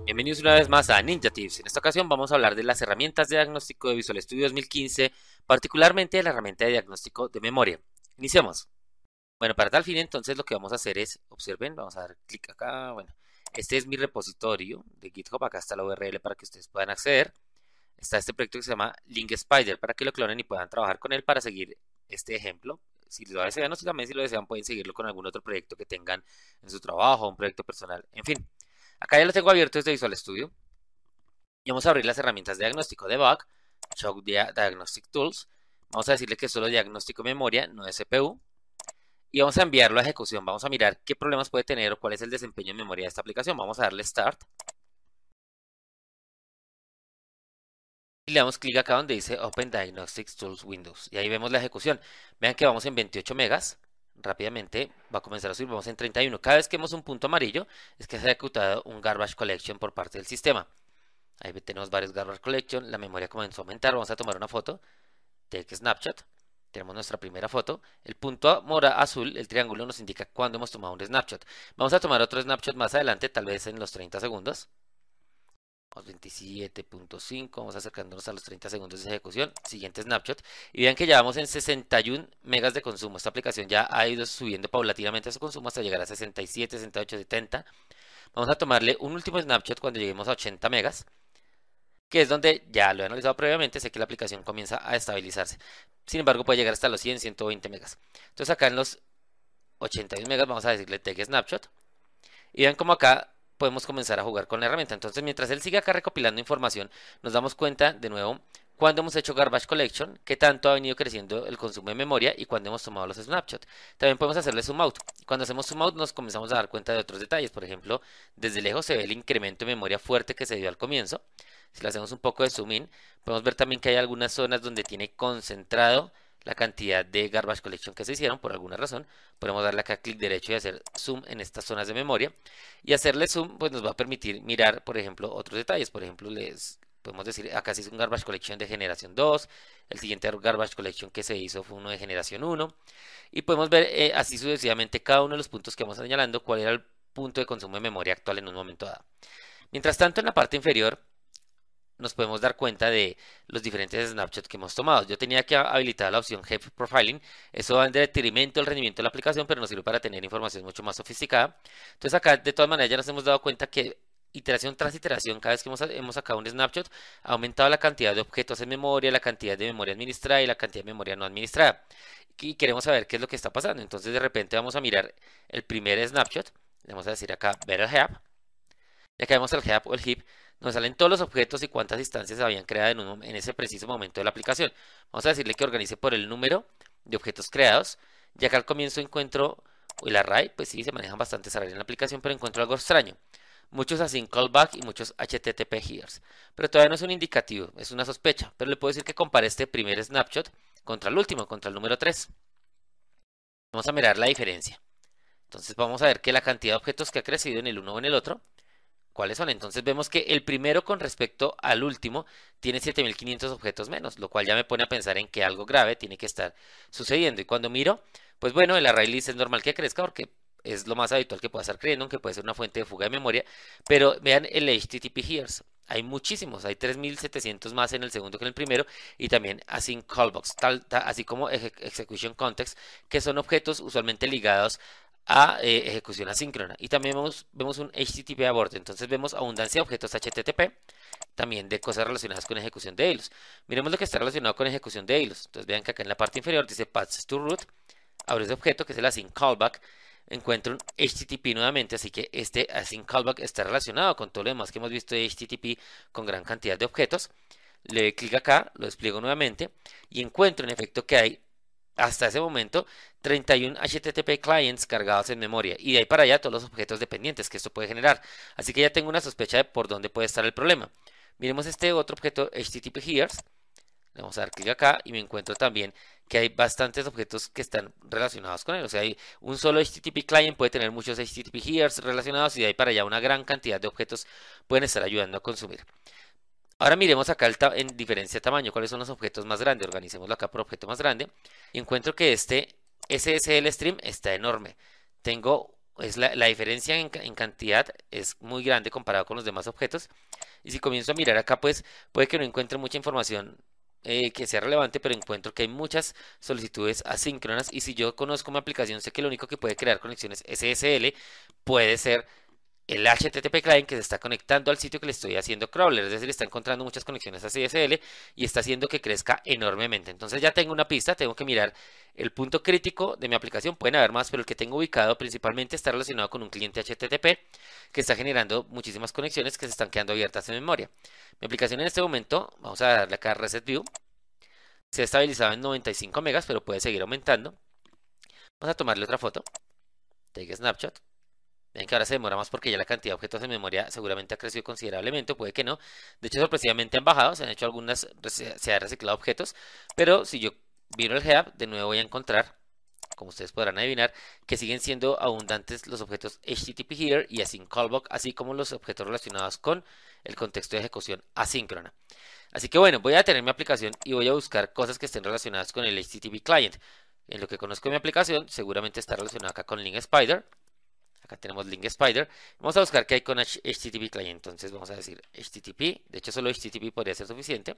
Bienvenidos una vez más a Ninja Tips. En esta ocasión vamos a hablar de las herramientas de diagnóstico de Visual Studio 2015, particularmente de la herramienta de diagnóstico de memoria. Iniciemos. Bueno, para tal fin entonces lo que vamos a hacer es, observen, vamos a dar clic acá, bueno, este es mi repositorio de GitHub, acá está la URL para que ustedes puedan acceder. Está este proyecto que se llama Link Spider para que lo clonen y puedan trabajar con él para seguir este ejemplo. Si lo desean o también si lo desean pueden seguirlo con algún otro proyecto que tengan en su trabajo, un proyecto personal, en fin. Acá ya lo tengo abierto desde Visual Studio y vamos a abrir las herramientas de diagnóstico Debug, Show Diagnostic Tools. Vamos a decirle que es solo diagnóstico de memoria, no de CPU. Y vamos a enviarlo a ejecución. Vamos a mirar qué problemas puede tener o cuál es el desempeño en memoria de esta aplicación. Vamos a darle Start. Y le damos clic acá donde dice Open Diagnostic Tools Windows. Y ahí vemos la ejecución. Vean que vamos en 28 megas. Rápidamente va a comenzar a subir. Vamos en 31. Cada vez que vemos un punto amarillo es que se ha ejecutado un Garbage Collection por parte del sistema. Ahí tenemos varios Garbage Collection. La memoria comenzó a aumentar. Vamos a tomar una foto. Take Snapshot. Tenemos nuestra primera foto. El punto azul, el triángulo, nos indica cuándo hemos tomado un snapshot. Vamos a tomar otro snapshot más adelante, tal vez en los 30 segundos. 27.5, vamos acercándonos a los 30 segundos de ejecución. Siguiente snapshot. Y vean que ya vamos en 61 megas de consumo. Esta aplicación ya ha ido subiendo paulatinamente su consumo hasta llegar a 67, 68, 70. Vamos a tomarle un último snapshot cuando lleguemos a 80 megas, que es donde ya lo he analizado previamente, sé que la aplicación comienza a estabilizarse. Sin embargo, puede llegar hasta los 100, 120 megas. Entonces acá en los 81 megas vamos a decirle Take Snapshot. Y vean como acá podemos comenzar a jugar con la herramienta. Entonces mientras él sigue acá recopilando información, nos damos cuenta de nuevo cuando hemos hecho Garbage Collection, qué tanto ha venido creciendo el consumo de memoria y cuando hemos tomado los snapshots. También podemos hacerle zoom out. Cuando hacemos zoom out nos comenzamos a dar cuenta de otros detalles. Por ejemplo, desde lejos se ve el incremento de memoria fuerte que se dio al comienzo. Si le hacemos un poco de zoom in, podemos ver también que hay algunas zonas donde tiene concentrado la cantidad de Garbage Collection que se hicieron por alguna razón. Podemos darle acá clic derecho y hacer zoom en estas zonas de memoria. Y hacerle zoom pues nos va a permitir mirar, por ejemplo, otros detalles. Por ejemplo, les podemos decir, acá se hizo un Garbage Collection de generación 2. El siguiente Garbage Collection que se hizo fue uno de generación 1. Y podemos ver así sucesivamente cada uno de los puntos que vamos señalando, cuál era el punto de consumo de memoria actual en un momento dado. Mientras tanto, en la parte inferior nos podemos dar cuenta de los diferentes snapshots que hemos tomado. Yo tenía que habilitar la opción Heap Profiling. Eso va en detrimento del rendimiento de la aplicación, pero nos sirve para tener información mucho más sofisticada. Entonces acá de todas maneras ya nos hemos dado cuenta que iteración tras iteración, cada vez que hemos sacado un snapshot, ha aumentado la cantidad de objetos en memoria, la cantidad de memoria administrada y la cantidad de memoria no administrada. Y queremos saber qué es lo que está pasando. Entonces de repente vamos a mirar el primer snapshot. Le vamos a decir acá Better Heap. Ya que vemos el heap o el heap, nos salen todos los objetos y cuántas instancias se habían creado en ese preciso momento de la aplicación. Vamos a decirle que organice por el número de objetos creados. Ya que al comienzo encuentro el array, pues sí, se manejan bastantes arrays en la aplicación, pero encuentro algo extraño. Muchos async callback y muchos HTTP headers. Pero todavía no es un indicativo, es una sospecha. Pero le puedo decir que compare este primer snapshot contra el último, contra el número 3. Vamos a mirar la diferencia. Entonces vamos a ver que la cantidad de objetos que ha crecido en el uno o en el otro, ¿cuáles son? Entonces vemos que el primero con respecto al último tiene 7500 objetos menos, lo cual ya me pone a pensar en que algo grave tiene que estar sucediendo. Y cuando miro, pues bueno, el array list es normal que crezca porque es lo más habitual que pueda estar creciendo, aunque puede ser una fuente de fuga de memoria. Pero vean el HTTP headers. Hay muchísimos, hay 3700 más en el segundo que en el primero, y también async callbacks, así como execution context, que son objetos usualmente ligados a ejecución asíncrona. Y también vemos un HTTP abort. Entonces vemos abundancia de objetos HTTP, también de cosas relacionadas con ejecución de hilos. Miremos lo que está relacionado con ejecución de hilos. Entonces vean que acá en la parte inferior dice paths to root. Abro ese objeto que es el async callback. Encuentro un HTTP nuevamente, así que este async callback está relacionado con todo lo demás que hemos visto de HTTP con gran cantidad de objetos. Le doy clic acá, lo despliego nuevamente y encuentro en efecto que hay hasta ese momento 31 HTTP clients cargados en memoria y de ahí para allá todos los objetos dependientes que esto puede generar. Así que ya tengo una sospecha de por dónde puede estar el problema. Miremos este otro objeto HTTP headers. Le vamos a dar clic acá y me encuentro también que hay bastantes objetos que están relacionados con él. O sea, hay un solo HTTP client puede tener muchos HTTP headers relacionados y de ahí para allá una gran cantidad de objetos pueden estar ayudando a consumir. Ahora miremos acá en diferencia de tamaño, cuáles son los objetos más grandes. Organicémoslo acá por objeto más grande. Y encuentro que este SSL stream está enorme. Tengo es la diferencia en cantidad es muy grande comparado con los demás objetos. Y si comienzo a mirar acá, pues puede que no encuentre mucha información que sea relevante, pero encuentro que hay muchas solicitudes asíncronas. Y si yo conozco mi aplicación, sé que lo único que puede crear conexiones SSL puede ser el HTTP client que se está conectando al sitio que le estoy haciendo crawler, es decir, está encontrando muchas conexiones a CSL y está haciendo que crezca enormemente. Entonces ya tengo una pista, tengo que mirar el punto crítico de mi aplicación, pueden haber más, pero el que tengo ubicado principalmente está relacionado con un cliente HTTP que está generando muchísimas conexiones que se están quedando abiertas en memoria. Mi aplicación en este momento, vamos a darle acá a Reset View, se ha estabilizado en 95 megas, pero puede seguir aumentando. Vamos a tomarle otra foto, take snapshot. Ven que ahora se demora más porque ya la cantidad de objetos en memoria seguramente ha crecido considerablemente, o puede que no. De hecho, sorpresivamente han bajado, se han hecho algunas, se han reciclado objetos, pero si yo miro el head, de nuevo voy a encontrar, como ustedes podrán adivinar, que siguen siendo abundantes los objetos HTTP Header y Async Callback, así como los objetos relacionados con el contexto de ejecución asíncrona. Así que bueno, voy a tener mi aplicación y voy a buscar cosas que estén relacionadas con el HTTP Client. En lo que conozco de mi aplicación, seguramente está relacionado acá con Link Spider. Acá tenemos Link Spider. Vamos a buscar qué hay con HTTP Client. Entonces vamos a decir HTTP. De hecho, solo HTTP podría ser suficiente.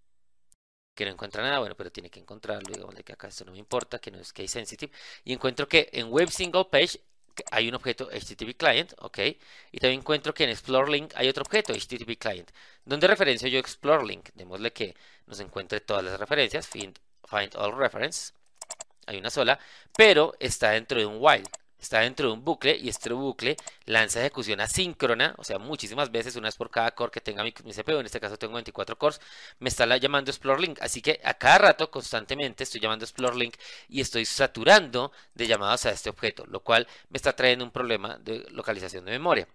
Que no encuentra nada, bueno, pero tiene que encontrarlo. Digamos que acá esto no me importa, que no es case sensitive. Y encuentro que en Web Single Page hay un objeto HTTP Client, ok. Y también encuentro que en Explore Link hay otro objeto HTTP Client. ¿Dónde referencio yo Explore Link? Démosle que nos encuentre todas las referencias. Find all reference. Hay una sola, pero está dentro de un while. Está dentro de un bucle y este bucle lanza ejecución asíncrona, o sea, muchísimas veces, una vez por cada core que tenga mi CPU, en este caso tengo 24 cores, me está llamando Explore Link, así que a cada rato, constantemente, estoy llamando Explore Link y estoy saturando de llamadas a este objeto, lo cual me está trayendo un problema de localización de memoria.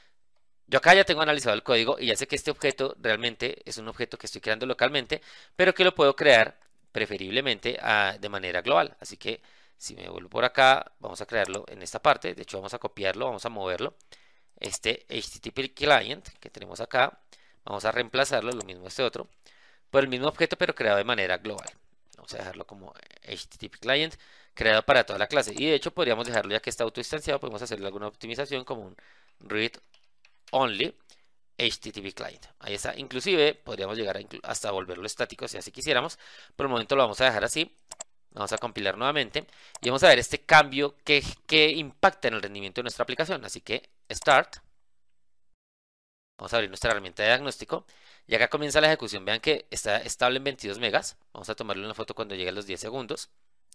Yo acá ya tengo analizado el código y ya sé que este objeto realmente es un objeto que estoy creando localmente, pero que lo puedo crear preferiblemente de manera global, así que si me vuelvo por acá, vamos a crearlo en esta parte. De hecho, vamos a copiarlo, vamos a moverlo. Este HTTP client que tenemos acá, vamos a reemplazarlo, lo mismo este otro, por el mismo objeto, pero creado de manera global. Vamos a dejarlo como HTTP client, creado para toda la clase. Y de hecho, podríamos dejarlo ya que está autoinstanciado, podemos hacerle alguna optimización como un read only HTTP client. Ahí está. Inclusive, podríamos llegar hasta volverlo estático si así quisiéramos. Por el momento lo vamos a dejar así. Vamos a compilar nuevamente y vamos a ver este cambio que impacta en el rendimiento de nuestra aplicación. Así que Start. Vamos a abrir nuestra herramienta de diagnóstico. Y acá comienza la ejecución. Vean que está estable en 22 megas. Vamos a tomarle una foto cuando llegue a los 10 segundos.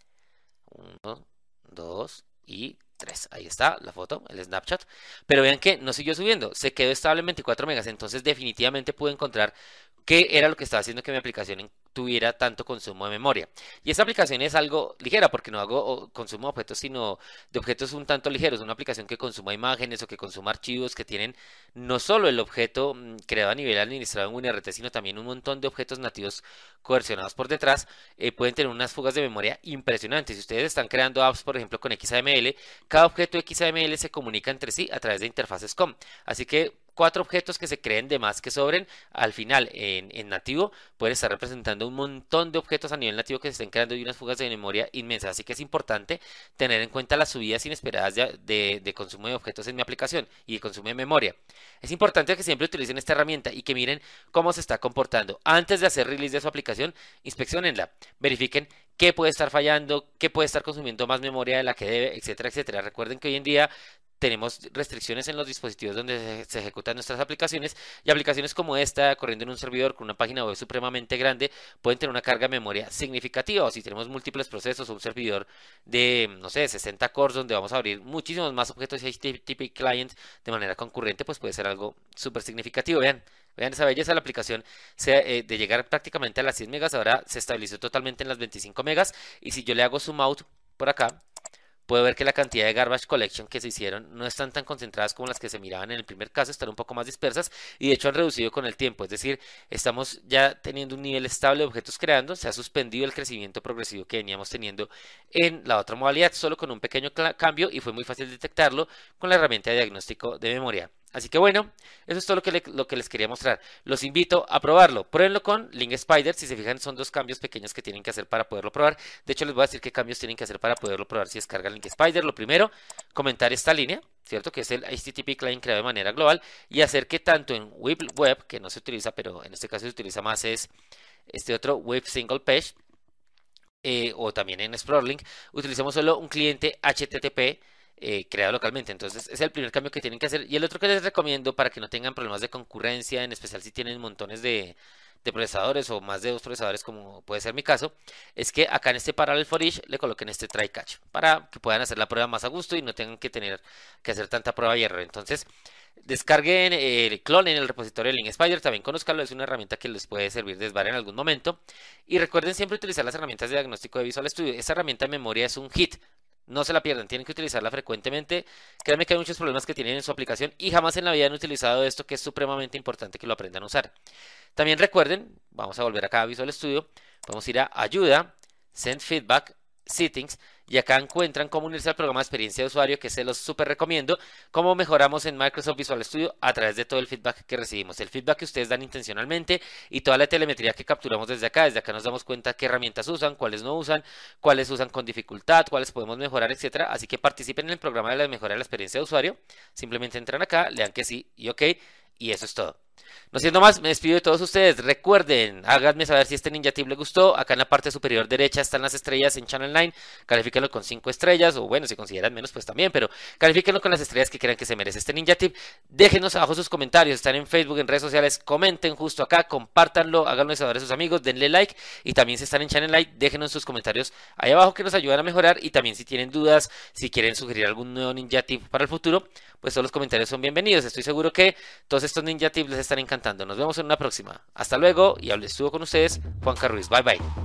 1, 2 y 3. Ahí está la foto, el snapshot. Pero vean que no siguió subiendo. Se quedó estable en 24 megas. Entonces definitivamente pude encontrar qué era lo que estaba haciendo que mi aplicación tuviera tanto consumo de memoria. Y esta aplicación es algo ligera porque no hago consumo de objetos, sino de objetos un tanto ligeros. Una aplicación que consuma imágenes o que consuma archivos que tienen no solo el objeto creado a nivel administrado en WinRT, sino también un montón de objetos nativos coercionados por detrás. Pueden tener unas fugas de memoria impresionantes. Si ustedes están creando apps, por ejemplo, con XAML, cada objeto XAML se comunica entre sí a través de interfaces COM. Así que 4 objetos que se creen de más que sobren, al final en nativo pueden estar representando un montón de objetos a nivel nativo que se estén creando y unas fugas de memoria inmensas. Así que es importante tener en cuenta las subidas inesperadas de consumo de objetos en mi aplicación y de consumo de memoria. Es importante que siempre utilicen esta herramienta y que miren cómo se está comportando. Antes de hacer release de su aplicación, inspeccionenla, verifiquen qué puede estar fallando, qué puede estar consumiendo más memoria de la que debe, etcétera, etcétera. Recuerden que hoy en día tenemos restricciones en los dispositivos donde se ejecutan nuestras aplicaciones y aplicaciones como esta, corriendo en un servidor con una página web supremamente grande, pueden tener una carga de memoria significativa. O si tenemos múltiples procesos o un servidor de, no sé, 60 cores donde vamos a abrir muchísimos más objetos HTTP client de manera concurrente, pues puede ser algo súper significativo. Vean esa belleza de la aplicación, de llegar prácticamente a las 100 megas, ahora se estabilizó totalmente en las 25 megas. Y si yo le hago zoom out por acá, puedo ver que la cantidad de garbage collection que se hicieron no están tan concentradas como las que se miraban en el primer caso, están un poco más dispersas y de hecho han reducido con el tiempo, es decir, estamos ya teniendo un nivel estable de objetos creando, se ha suspendido el crecimiento progresivo que veníamos teniendo en la otra modalidad, solo con un pequeño cambio y fue muy fácil detectarlo con la herramienta de diagnóstico de memoria. Así que bueno, eso es todo lo que les quería mostrar. Los invito a probarlo. Pruébenlo con Link Spider. Si se fijan, son dos cambios pequeños que tienen que hacer para poderlo probar. De hecho, les voy a decir qué cambios tienen que hacer para poderlo probar si descargan Link Spider. Lo primero, comentar esta línea, ¿cierto? Que es el HTTP client creado de manera global. Y hacer que tanto en Web, que no se utiliza, pero en este caso se utiliza más, es este otro Web Single Page, o también en Explorelink, utilicemos solo un cliente HTTP creado localmente. Entonces es el primer cambio que tienen que hacer. Y el otro que les recomiendo para que no tengan problemas de concurrencia, en especial si tienen montones de procesadores o más de 2 procesadores, como puede ser mi caso, es que acá en este Parallel for Each le coloquen este try catch para que puedan hacer la prueba más a gusto y no tengan que tener que hacer tanta prueba y error. Entonces descarguen el clon en el repositorio de Link Spider, también conozcanlo, es una herramienta que les puede servir de SBAR en algún momento. Y recuerden siempre utilizar las herramientas de diagnóstico de Visual Studio. Esta herramienta de memoria es un hit. No se la pierdan, tienen que utilizarla frecuentemente. Créanme que hay muchos problemas que tienen en su aplicación y jamás en la vida han utilizado esto, que es supremamente importante que lo aprendan a usar. También recuerden, vamos a volver acá a Visual Studio, podemos ir a Ayuda, Send Feedback, Settings, y acá encuentran cómo unirse al programa de experiencia de usuario, que se los súper recomiendo, cómo mejoramos en Microsoft Visual Studio a través de todo el feedback que recibimos, el feedback que ustedes dan intencionalmente y toda la telemetría que capturamos desde acá. Desde acá nos damos cuenta qué herramientas usan, cuáles no usan, cuáles usan con dificultad, cuáles podemos mejorar, etcétera. Así que participen en el programa de la mejora de la experiencia de usuario. Simplemente entran acá, lean que sí y ok, y eso es todo. No siendo más, me despido de todos ustedes. Recuerden, háganme saber si este Ninja Tip les gustó. Acá en la parte superior derecha están las estrellas en Channel 9. Califíquenlo con 5 estrellas, o bueno, si consideran menos, pues también, pero califíquenlo con las estrellas que crean que se merece este Ninja Tip. Déjenos abajo sus comentarios. Están en Facebook, en redes sociales. Comenten justo acá, compártanlo, háganlo saber a sus amigos, denle like. Y también si están en Channel 9, déjenos sus comentarios ahí abajo que nos ayudan a mejorar. Y también si tienen dudas, si quieren sugerir algún nuevo Ninja Tip para el futuro, pues todos los comentarios son bienvenidos. Estoy seguro que todos estos Ninja Tips les están encantando. Nos vemos en una próxima. Hasta luego y estuvo con ustedes Juan Carruiz. Bye bye.